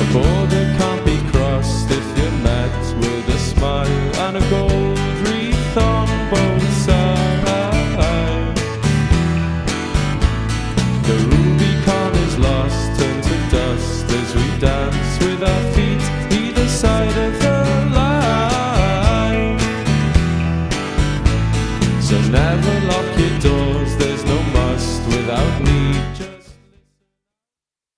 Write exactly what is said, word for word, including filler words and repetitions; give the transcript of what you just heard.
border can't be crossed if you're met with a smile and a gold wreath on both sides. The Rubicon is lost, turned to dust as we dance with our feet either side of the line. So never lock your doors, there's no must without need.